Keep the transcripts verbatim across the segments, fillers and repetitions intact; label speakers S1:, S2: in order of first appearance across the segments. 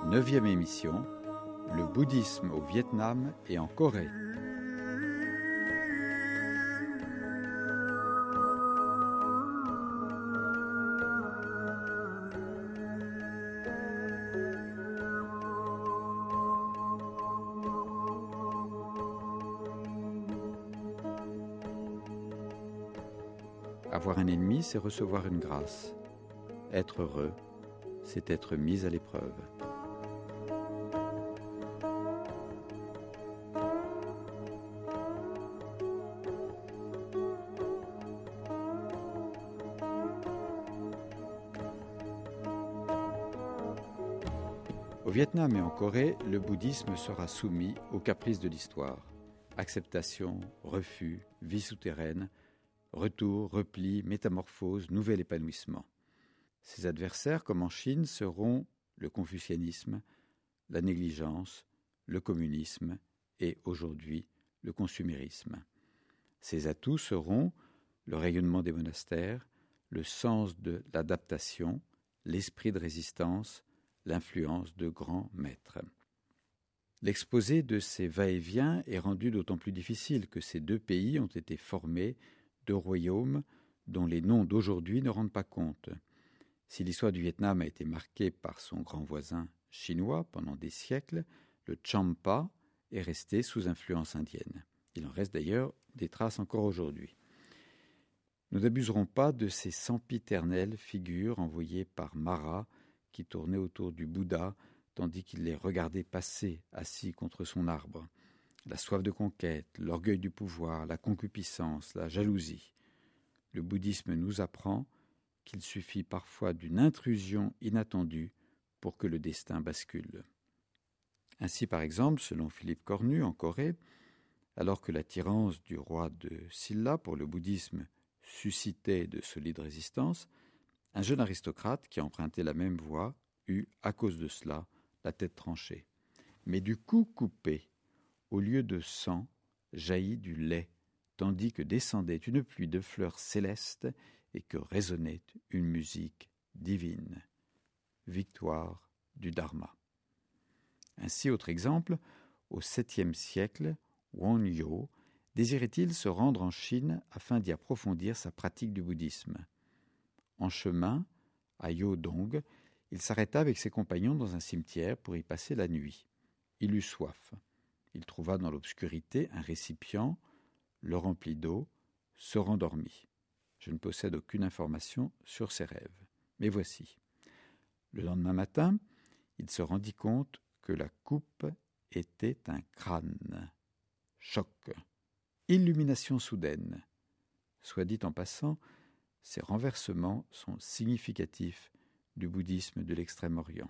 S1: Neuvième émission, le bouddhisme au Vietnam et en Corée. Avoir un ennemi, c'est recevoir une grâce. Être heureux, c'est être mis à l'épreuve. Au Vietnam et en Corée, le bouddhisme sera soumis aux caprices de l'histoire. Acceptation, refus, vie souterraine, retour, repli, métamorphose, nouvel épanouissement. Ses adversaires, comme en Chine, seront le confucianisme, la négligence, le communisme et, aujourd'hui, le consumérisme. Ses atouts seront le rayonnement des monastères, le sens de l'adaptation, l'esprit de résistance, l'influence de grands maîtres. L'exposé de ces va-et-vient est rendu d'autant plus difficile que ces deux pays ont été formés de royaumes dont les noms d'aujourd'hui ne rendent pas compte. Si l'histoire du Vietnam a été marquée par son grand voisin chinois pendant des siècles, le Champa est resté sous influence indienne. Il en reste d'ailleurs des traces encore aujourd'hui. Nous n'abuserons pas de ces sempiternelles figures envoyées par Mara qui tournaient autour du Bouddha tandis qu'il les regardait passer assis contre son arbre. La soif de conquête, l'orgueil du pouvoir, la concupiscence, la jalousie. Le bouddhisme nous apprend qu'il suffit parfois d'une intrusion inattendue pour que le destin bascule. Ainsi, par exemple, selon Philippe Cornu, en Corée, alors que l'attirance du roi de Silla pour le bouddhisme suscitait de solides résistances, un jeune aristocrate qui empruntait la même voie eut, à cause de cela, la tête tranchée. Mais du cou coupé, au lieu de sang, jaillit du lait, tandis que descendait une pluie de fleurs célestes et que résonnait une musique divine. Victoire du Dharma. Ainsi, autre exemple, au septième siècle, Won Yo désirait-il se rendre en Chine afin d'y approfondir sa pratique du bouddhisme. En chemin, à Yodong, il s'arrêta avec ses compagnons dans un cimetière pour y passer la nuit. Il eut soif. Il trouva dans l'obscurité un récipient, le remplit d'eau, se rendormit. Je ne possède aucune information sur ses rêves. Mais voici. Le lendemain matin, il se rendit compte que la coupe était un crâne. Choc. Illumination soudaine. Soit dit en passant, ces renversements sont significatifs du bouddhisme de l'Extrême-Orient.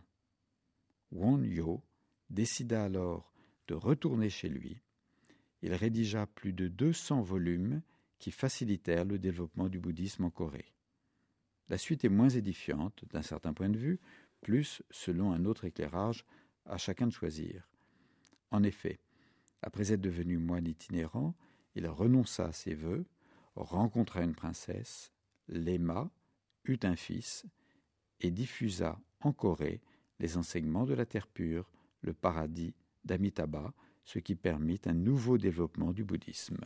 S1: Won Yo décida alors de retourner chez lui. Il rédigea plus de deux cents volumes qui facilitèrent le développement du bouddhisme en Corée. La suite est moins édifiante, d'un certain point de vue, plus, selon un autre éclairage, à chacun de choisir. En effet, après être devenu moine itinérant, il renonça à ses vœux, rencontra une princesse, l'aima, eut un fils, et diffusa en Corée les enseignements de la terre pure, le paradis d'Amitabha, ce qui permit un nouveau développement du bouddhisme.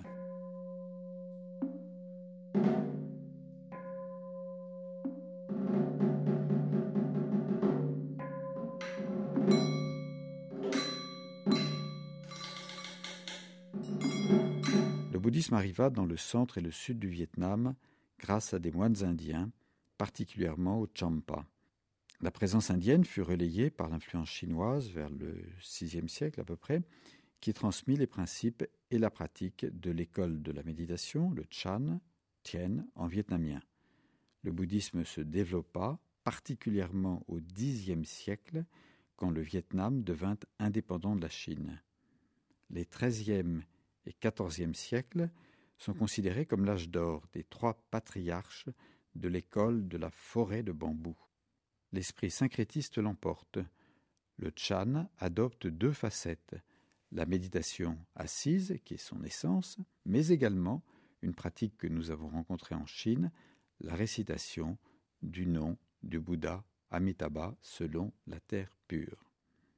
S1: Le bouddhisme arriva dans le centre et le sud du Vietnam grâce à des moines indiens, particulièrement au Champa. La présence indienne fut relayée par l'influence chinoise vers le sixième siècle à peu près, qui transmit les principes et la pratique de l'école de la méditation, le Chan, Tien en vietnamien. Le bouddhisme se développa particulièrement au dixième siècle, quand le Vietnam devint indépendant de la Chine. Les treizième et quatorzième siècles sont considérés comme l'âge d'or des trois patriarches de l'école de la forêt de bambou. L'esprit syncrétiste l'emporte. Le Chan adopte deux facettes, la méditation assise, qui est son essence, mais également une pratique que nous avons rencontrée en Chine, la récitation du nom du Bouddha Amitabha selon la terre pure.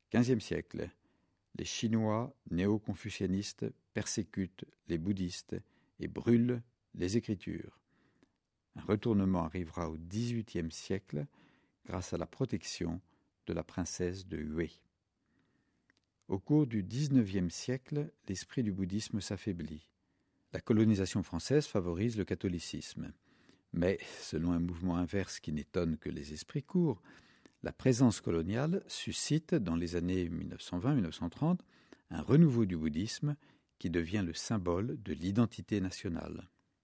S1: quinzième siècle, les Chinois néo-confucianistes persécutent les bouddhistes et brûlent les écritures. Un retournement arrivera au dix-huitième siècle grâce à la protection de la princesse de Yue. Au cours du dix-neuvième siècle, l'esprit du bouddhisme s'affaiblit. La colonisation française favorise le catholicisme. Mais, selon un mouvement inverse qui n'étonne que les esprits courts, la présence coloniale suscite, dans les années mille neuf cent vingt à mille neuf cent trente, un renouveau du bouddhisme qui devient le symbole de l'identité nationale.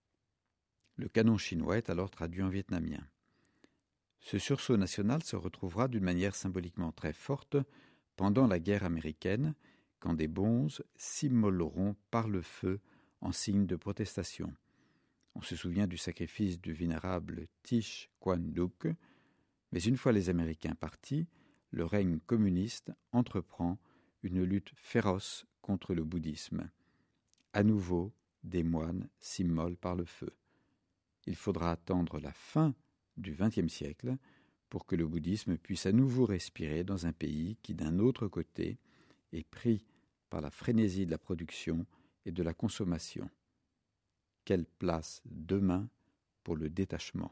S1: Le canon chinois est alors traduit en vietnamien. Ce sursaut national se retrouvera d'une manière symboliquement très forte pendant la guerre américaine, quand des bonzes s'immoleront par le feu en signe de protestation. On se souvient du sacrifice du vénérable Thich Quang Duc, mais une fois les Américains partis, le règne communiste entreprend une lutte féroce contre le bouddhisme. À nouveau, des moines s'immolent par le feu. Il faudra attendre la fin du vingtième siècle pour que le bouddhisme puisse à nouveau respirer dans un pays qui, d'un autre côté, est pris par la frénésie de la production et de la consommation. Quelle place demain pour le détachement?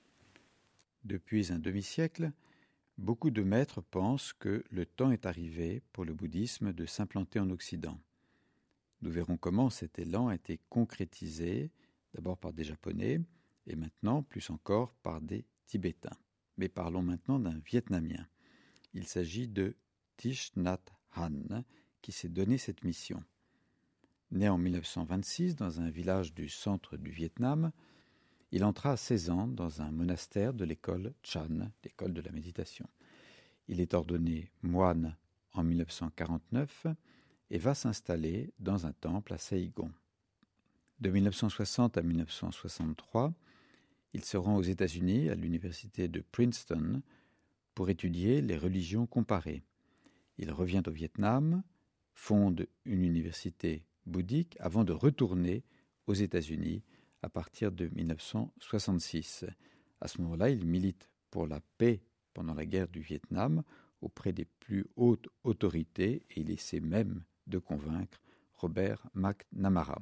S1: Depuis un demi-siècle, beaucoup de maîtres pensent que le temps est arrivé pour le bouddhisme de s'implanter en Occident. Nous verrons comment cet élan a été concrétisé, d'abord par des Japonais, et maintenant, plus encore, par des Tibétains. Mais parlons maintenant d'un Vietnamien. Il s'agit de Thich Nhat Hanh, qui s'est donné cette mission. Né en mille neuf cent vingt-six dans un village du centre du Vietnam, il entra à seize ans dans un monastère de l'école Chan, l'école de la méditation. Il est ordonné moine en mille neuf cent quarante-neuf et va s'installer dans un temple à Saigon. De mille neuf cent soixante à mille neuf cent soixante-trois, il se rend aux États-Unis à l'université de Princeton pour étudier les religions comparées. Il revient au Vietnam, fonde une université bouddhique avant de retourner aux États-Unis à partir de mille neuf cent soixante-six. À ce moment-là, il milite pour la paix pendant la guerre du Vietnam auprès des plus hautes autorités et il essaie même de convaincre Robert McNamara.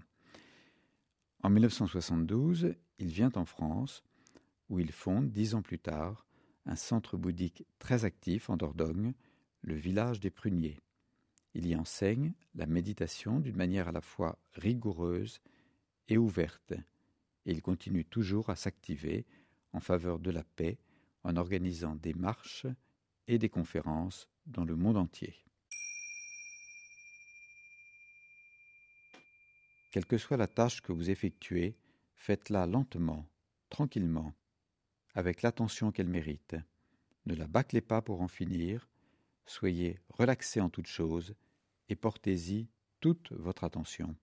S1: En mille neuf cent soixante-douze, il vient en France où il fonde, dix ans plus tard, un centre bouddhique très actif en Dordogne, le village des Pruniers. Il y enseigne la méditation d'une manière à la fois rigoureuse et ouverte, et il continue toujours à s'activer en faveur de la paix en organisant des marches et des conférences dans le monde entier. Quelle que soit la tâche que vous effectuez, faites-la lentement, tranquillement, avec l'attention qu'elle mérite. Ne la bâclez pas pour en finir, soyez relaxés en toute chose et portez-y toute votre attention.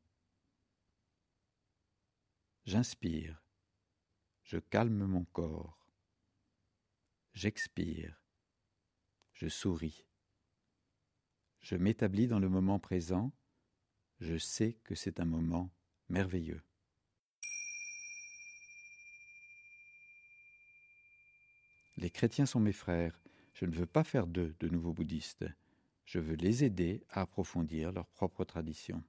S1: J'inspire, je calme mon corps. J'expire, je souris. Je m'établis dans le moment présent, je sais que c'est un moment merveilleux. Les chrétiens sont mes frères, je ne veux pas faire d'eux de nouveaux bouddhistes. Je veux les aider à approfondir leur propre tradition.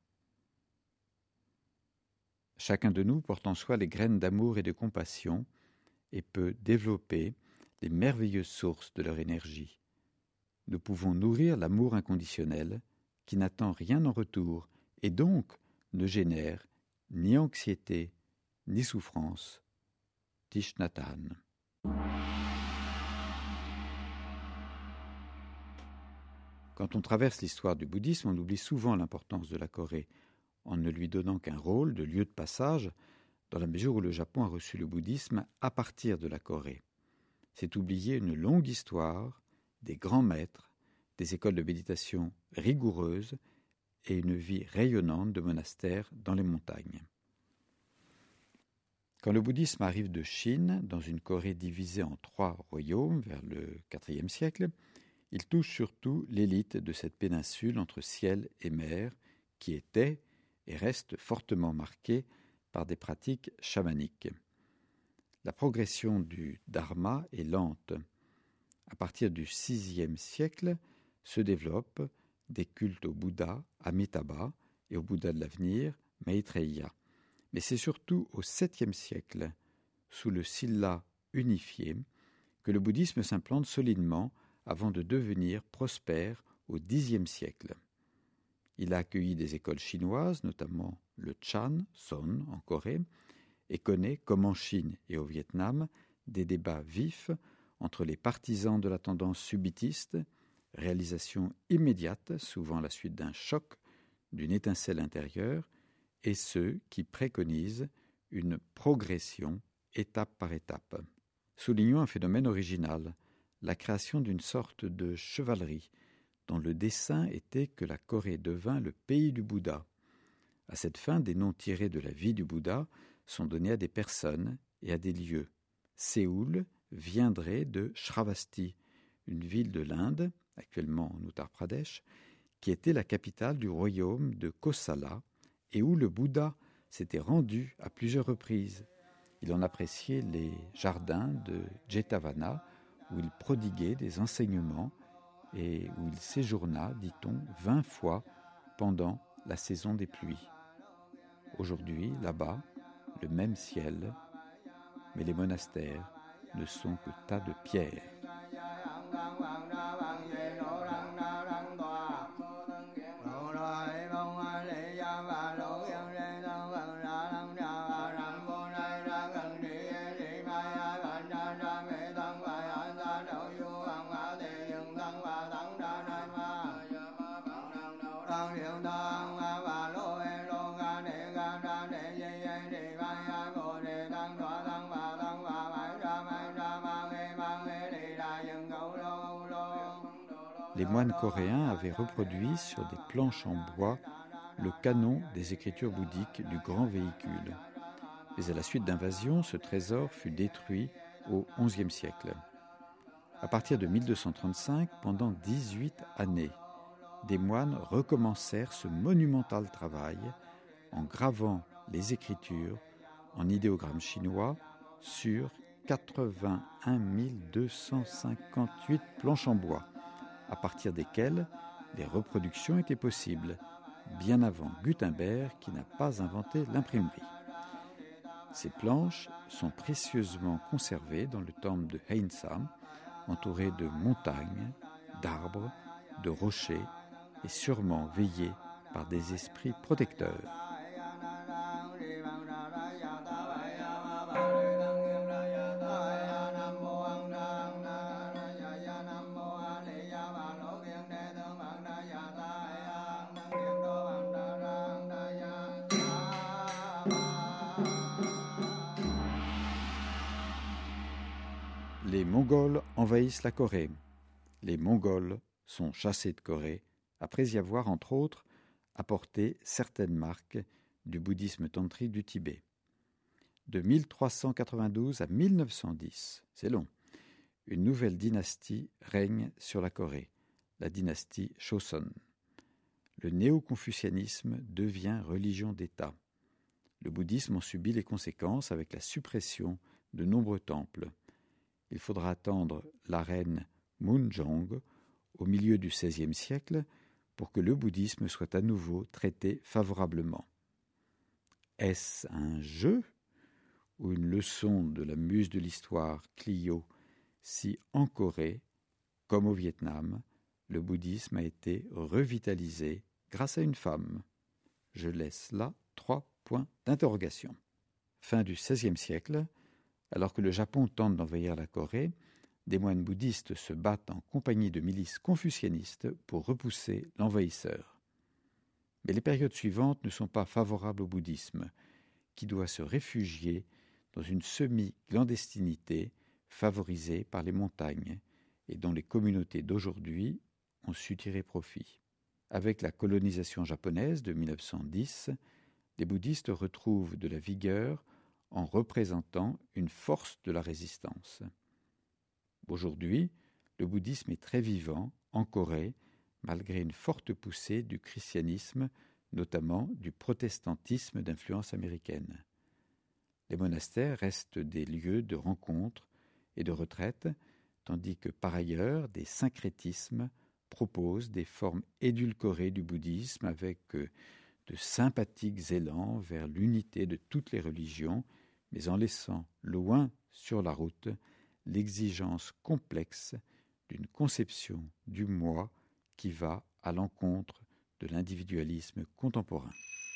S1: Chacun de nous porte en soi les graines d'amour et de compassion et peut développer les merveilleuses sources de leur énergie. Nous pouvons nourrir l'amour inconditionnel qui n'attend rien en retour et donc ne génère ni anxiété ni souffrance. Thich Nhat Hanh. Quand on traverse l'histoire du bouddhisme, on oublie souvent l'importance de la Corée, en ne lui donnant qu'un rôle de lieu de passage, dans la mesure où le Japon a reçu le bouddhisme à partir de la Corée. C'est oublier une longue histoire, des grands maîtres, des écoles de méditation rigoureuses et une vie rayonnante de monastères dans les montagnes. Quand le bouddhisme arrive de Chine, dans une Corée divisée en trois royaumes vers le quatrième siècle, il touche surtout l'élite de cette péninsule entre ciel et mer, qui était et reste fortement marquée par des pratiques chamaniques. La progression du dharma est lente. À partir du sixième siècle, se développent des cultes au Bouddha, Amitabha, et au Bouddha de l'avenir, Maitreya. Mais c'est surtout au septième siècle, sous le Silla unifié, que le bouddhisme s'implante solidement avant de devenir prospère au dixième siècle. Il a accueilli des écoles chinoises, notamment le Chan, Son, en Corée, et connaît, comme en Chine et au Vietnam, des débats vifs entre les partisans de la tendance subitiste, réalisation immédiate, souvent à la suite d'un choc, d'une étincelle intérieure, et ceux qui préconisent une progression étape par étape. Soulignons un phénomène original, la création d'une sorte de chevalerie, dont le dessein était que la Corée devint le pays du Bouddha. À cette fin, des noms tirés de la vie du Bouddha sont donnés à des personnes et à des lieux. Séoul viendrait de Shravasti, une ville de l'Inde, actuellement en Uttar Pradesh, qui était la capitale du royaume de Kosala et où le Bouddha s'était rendu à plusieurs reprises. Il en appréciait les jardins de Jetavana, où il prodiguait des enseignements et où il séjourna, dit-on, vingt fois pendant la saison des pluies. Aujourd'hui, là-bas, le même ciel, mais les monastères ne sont que tas de pierres. Les moines coréens avaient reproduit sur des planches en bois le canon des écritures bouddhiques du grand véhicule. Mais à la suite d'invasions, ce trésor fut détruit au onzième siècle. À partir de mille deux cent trente-cinq, pendant dix-huit années, des moines recommencèrent ce monumental travail en gravant les écritures en idéogrammes chinois sur quatre-vingt-un mille deux cent cinquante-huit planches en bois, à partir desquelles les reproductions étaient possibles, bien avant Gutenberg qui n'a pas inventé l'imprimerie. Ces planches sont précieusement conservées dans le temple de Haeunsa, entourées de montagnes, d'arbres, de rochers et sûrement veillées par des esprits protecteurs. Les Mongols envahissent la Corée. Les Mongols sont chassés de Corée après y avoir, entre autres, apporté certaines marques du bouddhisme tantrique du Tibet. De mille trois cent quatre-vingt-douze à mille neuf cent dix, c'est long, une nouvelle dynastie règne sur la Corée, la dynastie Joseon. Le néo-confucianisme devient religion d'État. Le bouddhisme en subit les conséquences avec la suppression de nombreux temples. Il faudra attendre la reine Munjong au milieu du seizième siècle pour que le bouddhisme soit à nouveau traité favorablement. Est-ce un jeu ou une leçon de la muse de l'histoire Clio si en Corée, comme au Vietnam, le bouddhisme a été revitalisé grâce à une femme? Je laisse là trois points d'interrogation. Fin du seizième siècle, alors que le Japon tente d'envahir la Corée, des moines bouddhistes se battent en compagnie de milices confucianistes pour repousser l'envahisseur. Mais les périodes suivantes ne sont pas favorables au bouddhisme, qui doit se réfugier dans une semi-clandestinité favorisée par les montagnes et dont les communautés d'aujourd'hui ont su tirer profit. Avec la colonisation japonaise de mille neuf cent dix, les bouddhistes retrouvent de la vigueur en représentant une force de la résistance. Aujourd'hui, le bouddhisme est très vivant en Corée, malgré une forte poussée du christianisme, notamment du protestantisme d'influence américaine. Les monastères restent des lieux de rencontre et de retraite, tandis que par ailleurs des syncrétismes propose des formes édulcorées du bouddhisme avec euh, de sympathiques élans vers l'unité de toutes les religions, mais en laissant loin sur la route l'exigence complexe d'une conception du moi qui va à l'encontre de l'individualisme contemporain.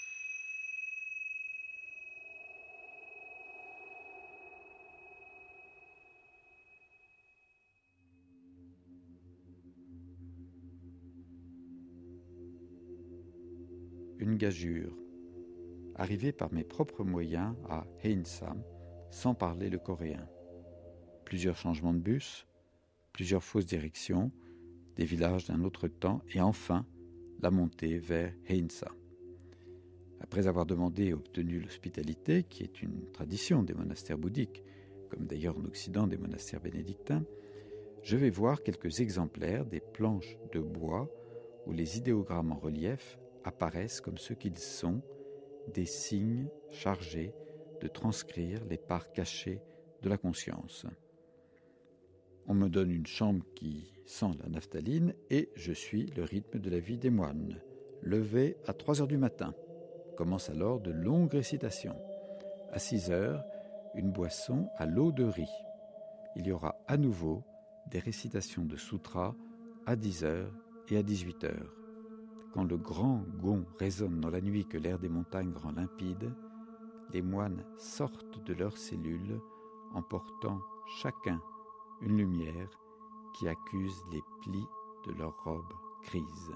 S1: Une gageure. Arrivé par mes propres moyens à Haeunsa, sans parler le coréen. Plusieurs changements de bus, plusieurs fausses directions, des villages d'un autre temps, et enfin la montée vers Haeunsa. Après avoir demandé et obtenu l'hospitalité, qui est une tradition des monastères bouddhiques, comme d'ailleurs en Occident des monastères bénédictins, je vais voir quelques exemplaires des planches de bois où les idéogrammes en relief apparaissent comme ce qu'ils sont, des signes chargés de transcrire les parts cachées de la conscience. On me donne une chambre qui sent la naphtaline et je suis le rythme de la vie des moines. Levé à trois heures du matin. Commence alors de longues récitations. À six heures, une boisson à l'eau de riz. Il y aura à nouveau des récitations de sutras à dix heures et à dix-huit heures. Quand le grand gond résonne dans la nuit que l'air des montagnes rend limpide, les moines sortent de leurs cellules en portant chacun une lumière qui accuse les plis de leurs robes grises.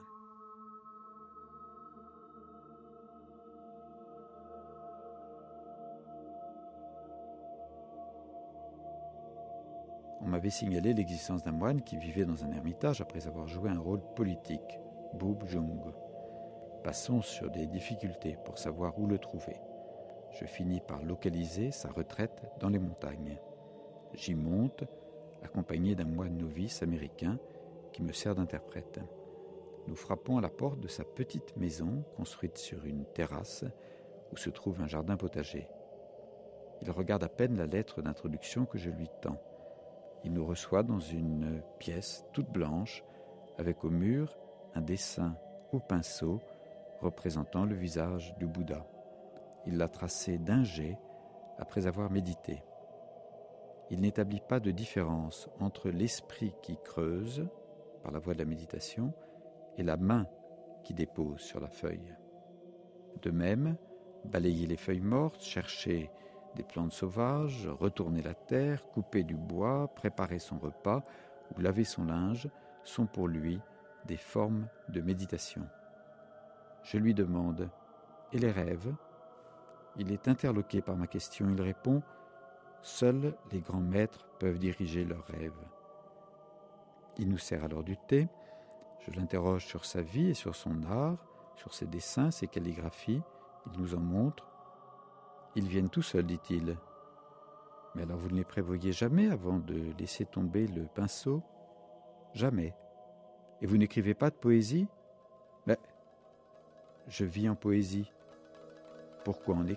S1: On m'avait signalé l'existence d'un moine qui vivait dans un ermitage après avoir joué un rôle politique, Boob Jung. Passons sur des difficultés pour savoir où le trouver. Je finis par localiser sa retraite dans les montagnes. J'y monte, accompagné d'un moine novice américain qui me sert d'interprète. Nous frappons à la porte de sa petite maison construite sur une terrasse où se trouve un jardin potager. Il regarde à peine la lettre d'introduction que je lui tends. Il nous reçoit dans une pièce toute blanche avec au mur un dessin au pinceau représentant le visage du Bouddha. Il l'a tracé d'un jet après avoir médité. Il n'établit pas de différence entre l'esprit qui creuse, par la voie de la méditation, et la main qui dépose sur la feuille. De même, balayer les feuilles mortes, chercher des plantes sauvages, retourner la terre, couper du bois, préparer son repas ou laver son linge sont pour lui des formes de méditation. Je lui demande « Et les rêves ?» Il est interloqué par ma question. Il répond « Seuls les grands maîtres peuvent diriger leurs rêves. » Il nous sert alors du thé. Je l'interroge sur sa vie et sur son art, sur ses dessins, ses calligraphies. Il nous en montre. « Ils viennent tout seuls, dit-il. »« Mais alors vous ne les prévoyez jamais avant de laisser tomber le pinceau ?»« Jamais. »« Et vous n'écrivez pas de poésie ?»« Mais je vis en poésie. Pourquoi en écrire ?